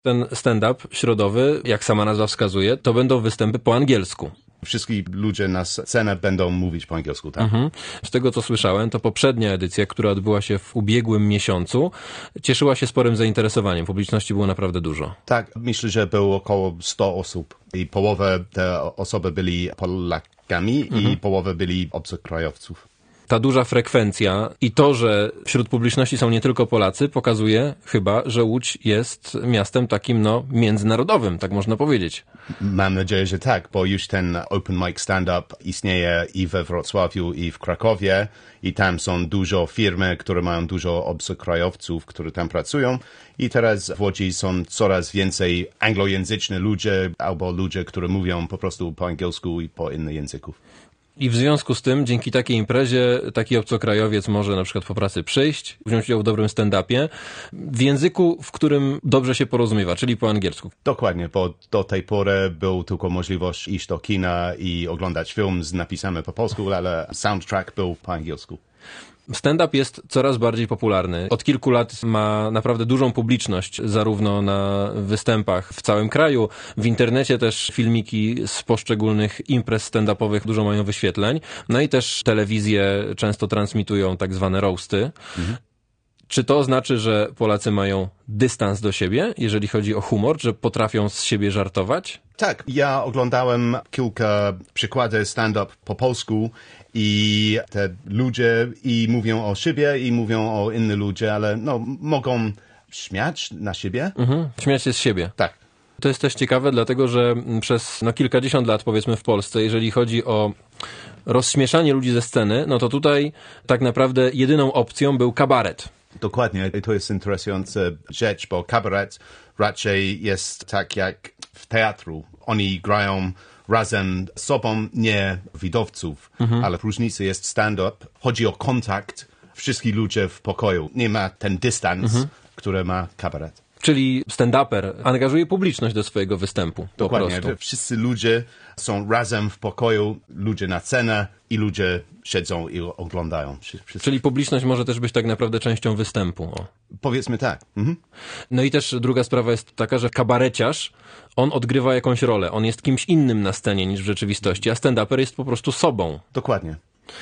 Ten stand-up środowy, jak sama nazwa wskazuje, to będą występy po angielsku. Wszyscy ludzie na scenę będą mówić po angielsku, tak? Z tego, co słyszałem, to poprzednia edycja, która odbyła się w ubiegłym miesiącu, cieszyła się sporym zainteresowaniem. Publiczności było naprawdę dużo. Tak, myślę, że było około 100 osób i połowę te osoby byli Polakami i połowę byli obcokrajowców. Ta duża frekwencja i to, że wśród publiczności są nie tylko Polacy, pokazuje chyba, że Łódź jest miastem takim, międzynarodowym, tak można powiedzieć. Mam nadzieję, że tak, bo już ten open mic stand-up istnieje i we Wrocławiu, i w Krakowie, i tam są dużo firmy, które mają dużo obcokrajowców, którzy tam pracują. I teraz w Łodzi są coraz więcej anglojęzyczni ludzie, albo ludzie, którzy mówią po prostu po angielsku i po innych języków. I w związku z tym, dzięki takiej imprezie, taki obcokrajowiec może na przykład po pracy przyjść, wziąć udział w dobrym stand-upie, w języku, w którym dobrze się porozumiewa, czyli po angielsku. Dokładnie, bo do tej pory był tylko możliwość iść do kina i oglądać film z napisami po polsku, ale soundtrack był po angielsku. Stand-up jest coraz bardziej popularny. Od kilku lat ma naprawdę dużą publiczność, zarówno na występach w całym kraju, w internecie też filmiki z poszczególnych imprez stand-upowych dużo mają wyświetleń. No i też telewizje często transmitują tak zwane roasty. Czy to znaczy, że Polacy mają dystans do siebie, jeżeli chodzi o humor, że potrafią z siebie żartować? Tak, ja oglądałem kilka przykładów stand-up po polsku i te ludzie i mówią o siebie i mówią o innych ludzie, ale mogą śmiać na siebie. Śmiać się z siebie. Tak. To jest też ciekawe, dlatego że przez kilkadziesiąt lat, powiedzmy w Polsce, jeżeli chodzi o rozśmieszanie ludzi ze sceny, to tutaj tak naprawdę jedyną opcją był kabaret. Dokładnie, to jest interesująca rzecz, bo kabaret raczej jest tak jak w teatru. Oni grają razem z sobą, nie widowców, ale różnica jest stand-up. Chodzi o kontakt wszystkich ludzi w pokoju. Nie ma ten dystans, który ma kabaret. Czyli stand-uper angażuje publiczność do swojego występu. Dokładnie, że wszyscy ludzie są razem w pokoju, ludzie na scenę i ludzie siedzą i oglądają. Czyli publiczność może też być tak naprawdę częścią występu. O. Powiedzmy tak. No i też druga sprawa jest taka, że kabareciarz, on odgrywa jakąś rolę. On jest kimś innym na scenie niż w rzeczywistości, a stand-uper jest po prostu sobą. Dokładnie.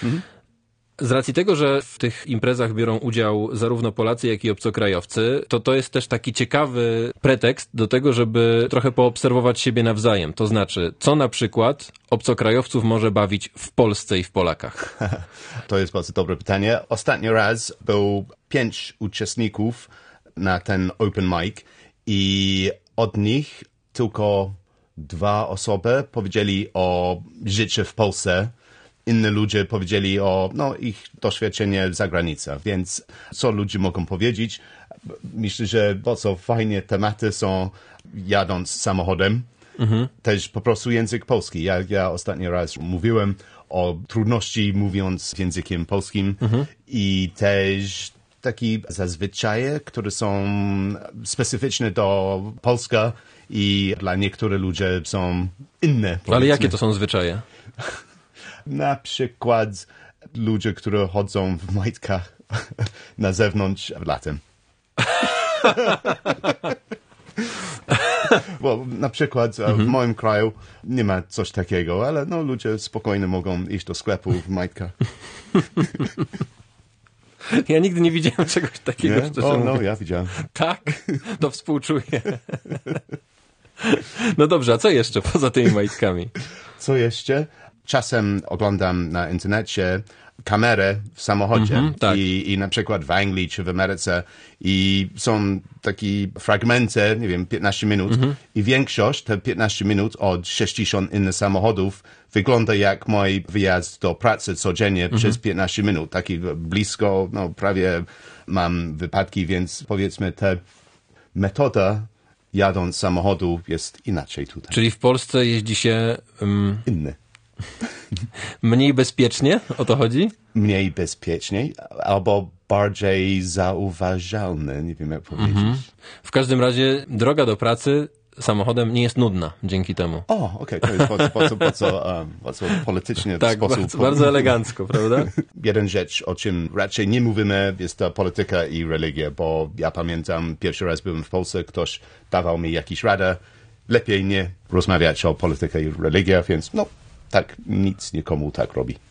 Z racji tego, że w tych imprezach biorą udział zarówno Polacy, jak i obcokrajowcy, to jest też taki ciekawy pretekst do tego, żeby trochę poobserwować siebie nawzajem. To znaczy, co na przykład obcokrajowców może bawić w Polsce i w Polakach? To jest bardzo dobre pytanie. Ostatni raz był 5 uczestników na ten open mic i od nich tylko 2 osoby powiedzieli o życiu w Polsce. Inni ludzie powiedzieli o ich doświadczenie za granicą, więc co ludzie mogą powiedzieć? Myślę, że bardzo fajne tematy są jadąc samochodem. Też po prostu język polski. Ja ostatni raz mówiłem o trudności mówiąc językiem polskim i też takie zazwyczaje, które są specyficzne do Polska i dla niektórych ludzi są inne. Powiedzmy. Ale jakie to są zwyczaje? Na przykład ludzie, którzy chodzą w majtkach na zewnątrz latem. Bo na przykład w moim kraju nie ma coś takiego, ale ludzie spokojnie mogą iść do sklepu w majtkach. Ja nigdy nie widziałem czegoś takiego. Ja widziałem. Tak? To współczuję. No dobrze, a co jeszcze poza tymi majtkami? Co jeszcze? Czasem oglądam na internecie kamerę w samochodzie tak. i na przykład w Anglii czy w Ameryce i są takie fragmenty, 15 minut i większość, te 15 minut od 60 innych samochodów wygląda jak mój wyjazd do pracy codziennie przez 15 minut. Taki blisko, prawie mam wypadki, więc powiedzmy ta metoda jadąc samochodu jest inaczej tutaj. Czyli w Polsce jeździ się... Inny. Mniej bezpiecznie? O to chodzi? Mniej bezpiecznie, albo bardziej zauważalne, nie wiem jak powiedzieć. W każdym razie droga do pracy samochodem nie jest nudna dzięki temu. O, okej, to jest bardzo politycznie w tak, sposób... bardzo elegancko, prawda? Jeden rzecz, o czym raczej nie mówimy, jest ta polityka i religia, bo ja pamiętam, pierwszy raz byłem w Polsce, ktoś dawał mi jakieś radę, lepiej nie rozmawiać o polityce i religia, więc tak nic nikomu tak robi.